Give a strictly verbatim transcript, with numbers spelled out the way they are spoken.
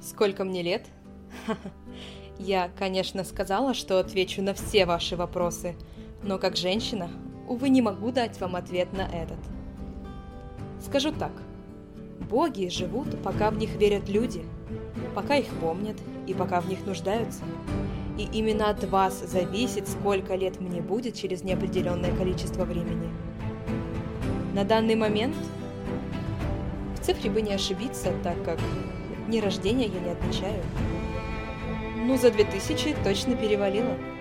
Сколько мне лет? Я, конечно, сказала, что отвечу на все ваши вопросы, но как женщина, увы, не могу дать вам ответ на этот. Скажу так. Боги живут, пока в них верят люди, пока их помнят и пока в них нуждаются. И именно от вас зависит, сколько лет мне будет через неопределенное количество времени. На данный момент в цифре бы не ошибиться, так как дни рождения я не отмечаю. Ну, за две тысячи точно перевалило.